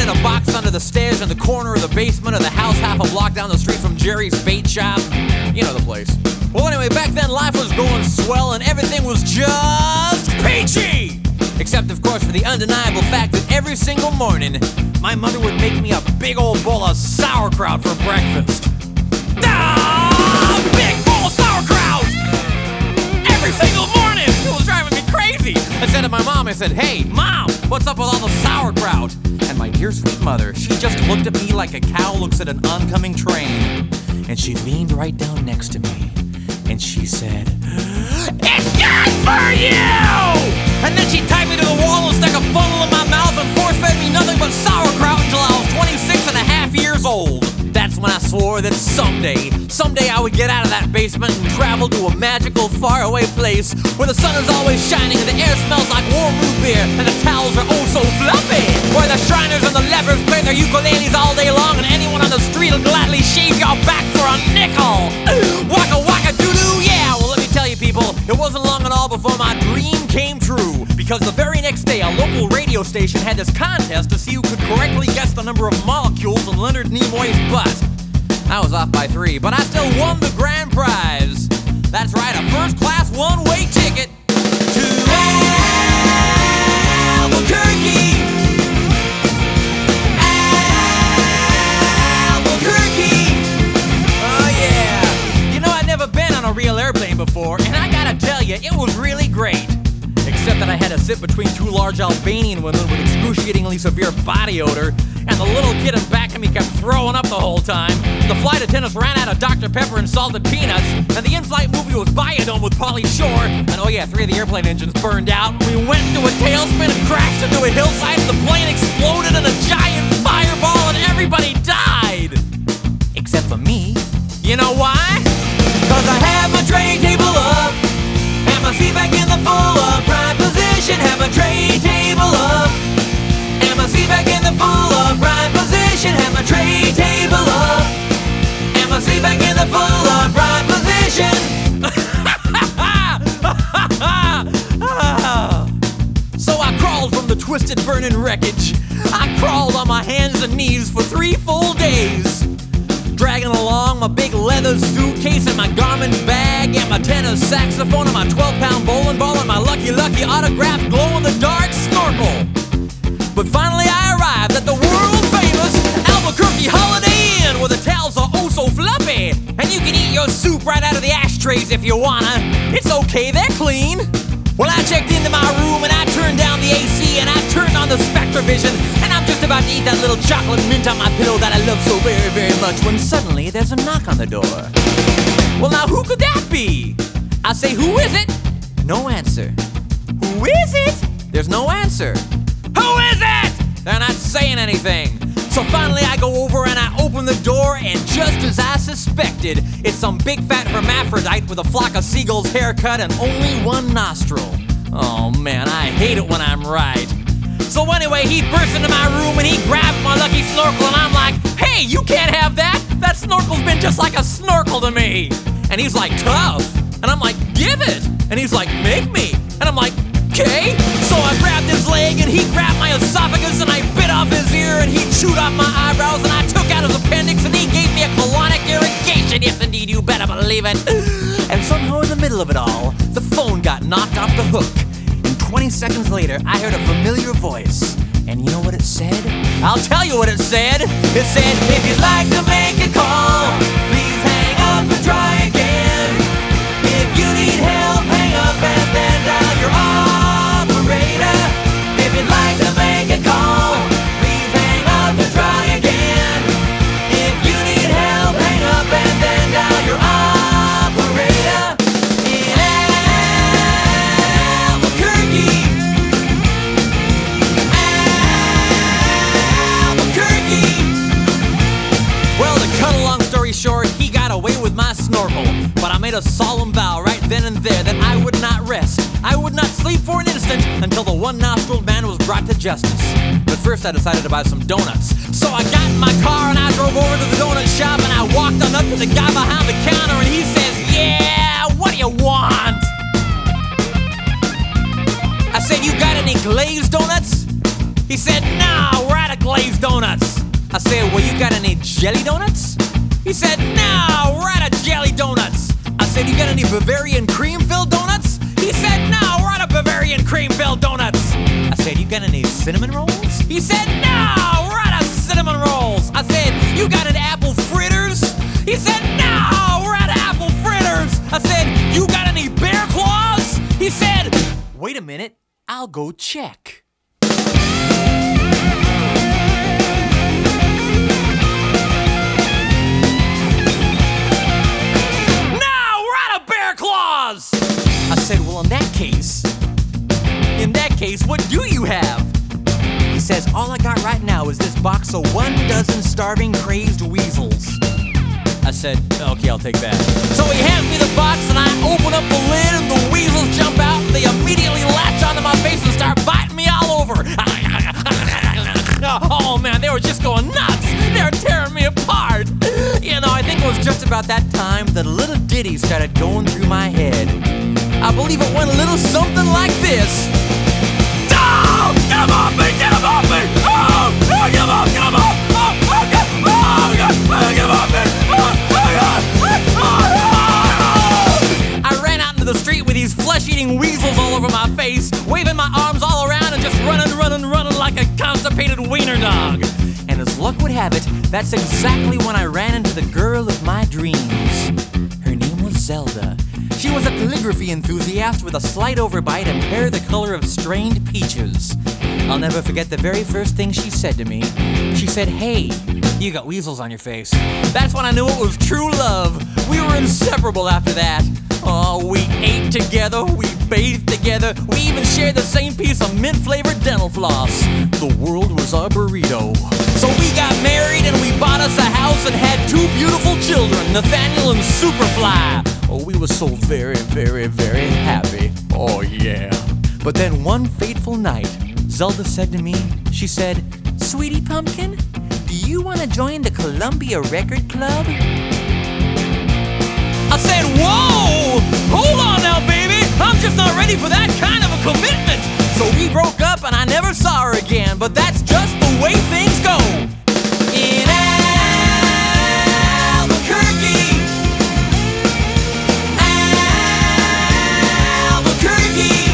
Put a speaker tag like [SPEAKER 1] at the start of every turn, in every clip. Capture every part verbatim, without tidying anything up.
[SPEAKER 1] in a box under the stairs in the corner of the basement of the house half a block down the street from Jerry's bait shop. You know the place. Well, anyway, back then life was going swell and everything was just peachy! Except, of course, for the undeniable fact that every single morning, my mother would make me a big old bowl of sauerkraut for breakfast. Ah! Big bowl of sauerkraut! Every single morning! It was driving me crazy! I said to my mom, I said, "Hey, Mom, what's up with all the sauerkraut?" And my dear sweet mother, she just looked at me like a cow looks at an oncoming train. And she leaned right down next to me. And she said, "It's good for you!" And then she tied me to the wall and stuck a funnel in my mouth and force-fed me nothing but sauerkraut until I was twenty-six and a half years old. That's when I swore that someday, someday I would get out of that basement and travel to a magical, faraway place where the sun is always shining and the air smells like warm root beer and the towels are oh so fluffy. Where the Shriners and the lepers play their ukuleles all day long and anyone on the street will gladly shave your back for a nickel. Waka waka doo-doo, yeah! Well, let me tell you people, it wasn't long at all before my dream came true. Because the very next day, a local radio station had this contest to see who could correctly guess the number of molecules in Leonard Nimoy's butt. I was off by three, but I still won the grand prize. That's right, a first-class one-way ticket to Albuquerque. Albuquerque. Oh yeah. You know, I'd never been on a real airplane before, and I gotta tell you, it was really great. Except that I had to sit between two large Albanian women with excruciatingly severe body odor, and the little kid in back of me kept throwing up the whole time. The flight attendants ran out of Doctor Pepper and salted peanuts, and the in-flight movie was Biodome with Pauly Shore, and oh yeah, three of the airplane engines burned out. We went into a tailspin and crashed into a hillside, and the plane exploded in a giant fireball, and everybody died! Except for me. You know why? Cause I had my tray table up, and my seat back in the full upright position. Have my tray table up, and my seat back in the full upright position. Have my tray table up, and my seat back in the full upright position. So I crawled from the twisted burning wreckage. I crawled on my hands and knees for three full days, dragging along my big leather suitcase and my Garmin bag and my tenor saxophone and my twelve-pound bowling ball and my Lucky Lucky autographed glow-in-the-dark snorkel. But finally I arrived at the world-famous Albuquerque Holiday Inn where the towels are oh so fluffy and you can eat your soup right out of the ashtrays if you wanna. It's okay, they're clean. Well, I checked into my room and I turned down the A C and I turned on the Spectravision and I'm just about to eat that little chocolate mint on my pillow that I love so very, very much when suddenly there's a knock on the door. Well, now who could that be? I say, who is it? No answer. Who is it? There's no answer. Who is it? They're not saying anything. So finally I go over and I open the door and just as I suspected, it's some big fat hermaphrodite with a flock of seagulls haircut and only one nostril. Oh man, I hate it when I'm right. So anyway, he burst into my room and he grabbed my lucky snorkel and I'm like, "Hey, you can't have that! That snorkel's been just like a snorkel to me!" And he's like, "Tough." And I'm like, "Give it!" And he's like, "Make me!" And I'm like, "Okay." So I grabbed his leg and he grabbed my esophagus and I bit off his ear and he chewed off my eyebrows and I took out his appendix and he gave me a colonic irrigation. Yes, indeed, you better believe it. And somehow in the middle of it all, the phone got knocked off the hook. And twenty seconds later, I heard a familiar voice. And you know what it said? I'll tell you what it said. It said, "If you'd like to make a call, please hang up and try again. If you need help, hang up and then dial your operator. If you'd like to make a call, please hang up and try again. If you need help, hang up and then dial your operator." In Albuquerque, Albuquerque. Well, to cut a long story short, he got away with my snorkel. But I made a solemn vow right then and there that I would not rest. I would not sleep for an instant until the one-nostriled man was brought to justice. But first I decided to buy some donuts. So I got in my car and I drove over to the donut shop and I walked on up to the guy behind the counter and he says, "Yeah, what do you want?" I said, "You got any glazed donuts?" He said, "No, we're out of glazed donuts." any jelly donuts? He said, no, we're out of jelly donuts. I said, you got any Bavarian cream-filled donuts? He said, no, we're out of Bavarian cream-filled donuts. I said, you got any cinnamon rolls? He said, no, we're out of cinnamon rolls. I said, you got any apple fritters? He said, no, we're out of apple fritters. I said, you got any bear claws? He said, wait a minute, I'll go check. I said, well, in that case, in that case, what do you have? He says, all I got right now is this box of one dozen starving, crazed weasels. I said, okay, I'll take that. So he hands me the box, and I open up the lid, and the weasels jump out, and they immediately latch onto my face and start biting me all over. Oh, man, they were just going nuts. They were tearing me apart. You know, I think it was just about that time that a little ditty started going through my head. I believe it went a little something like this. Oh, get him off me! Get him off me! Oh, oh, get him off! Get him off! Oh, oh, get, oh, God! Oh, get him off me! Oh, oh, God! Oh, oh. I ran out into the street with these flesh-eating weasels all over my face, waving my arms all around and just running, running, running like a constipated wiener dog. And as luck would have it, that's exactly when I ran into the girl of my dreams. Her name was Zelda. She was a calligraphy enthusiast with a slight overbite and hair the color of strained peaches. I'll never forget the very first thing she said to me. She said, hey, you got weasels on your face. That's when I knew it was true love. We were inseparable after that. Oh, we ate together, we bathed together, we even shared the same piece of mint-flavored dental floss. The world was our burrito. So we got married and we bought us a house and had two beautiful children, Nathaniel and Superfly. Oh, we were so very, very, very happy. Oh, yeah. But then one fateful night, Zelda said to me, she said, Sweetie Pumpkin, do you want to join the Columbia Record Club? I said, whoa! Hold on now, baby! I'm just not ready for that kind of a commitment! So we broke up and I never saw her again, but that's just the way things go. In Albuquerque, Albuquerque.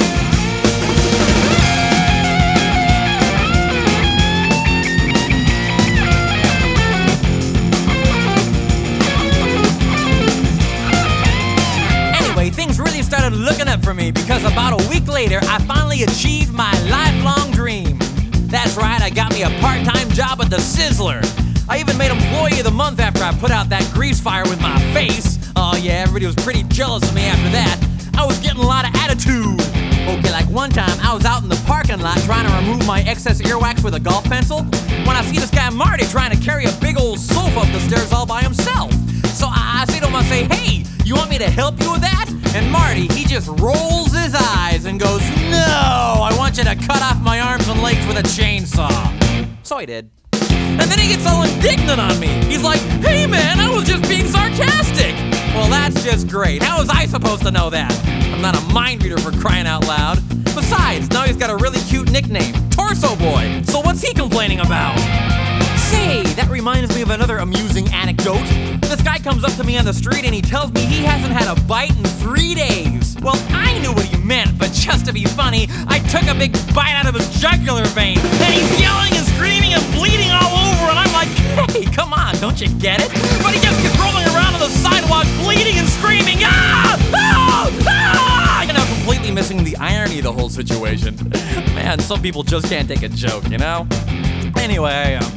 [SPEAKER 1] Things really started looking up for me because about a week later, I finally achieved my lifelong dream. That's right, I got me a part-time job at the Sizzler. I even made Employee of the Month after I put out that grease fire with my face. Oh yeah, everybody was pretty jealous of me after that. I was getting a lot of attitude. Okay, like one time, I was out in the parking lot trying to remove my excess earwax with a golf pencil when I see this guy Marty trying to carry a big old sofa up the stairs all by himself. So I, I say to him, I say, hey, you want me to help you with that? And Marty, he just rolls his eyes and goes, no, I want you to cut off my arms and legs with a chainsaw. So I did. And then he gets all indignant on me. He's like, hey man, I was just being sarcastic. Well, that's just great. How was I supposed to know that? I'm not a mind reader for crying out loud. Besides, now he's got a really cute nickname, Torso Boy. So what's he complaining about? Say, that reminds me of another amusing anecdote. This guy comes up to me on the street and he tells me he hasn't had a bite in three days. Well, I knew what he meant, but just to be funny, I took a big bite out of his jugular vein. And he's yelling and screaming and bleeding all over, and I'm like, hey, come on, don't you get it? But he just keeps rolling around on the sidewalk, bleeding and screaming, ah! Ah! Ah! You know, completely missing the irony of the whole situation. Man, some people just can't take a joke, you know? Anyway, um...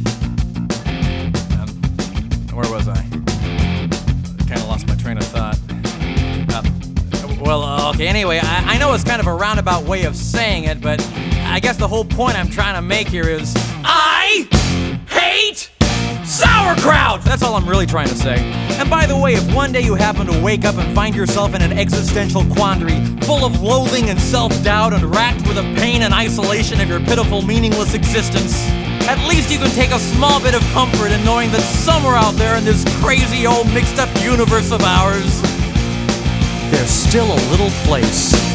[SPEAKER 1] where was I? Kind of lost my train of thought. Uh, well, uh, okay, anyway, I, I know it's kind of a roundabout way of saying it, but I guess the whole point I'm trying to make here is I hate sauerkraut! That's all I'm really trying to say. And by the way, if one day you happen to wake up and find yourself in an existential quandary, full of loathing and self-doubt and racked with the pain and isolation of your pitiful, meaningless existence, at least you can take a small bit of comfort in knowing that somewhere out there in this crazy old mixed up universe of ours, there's still a little place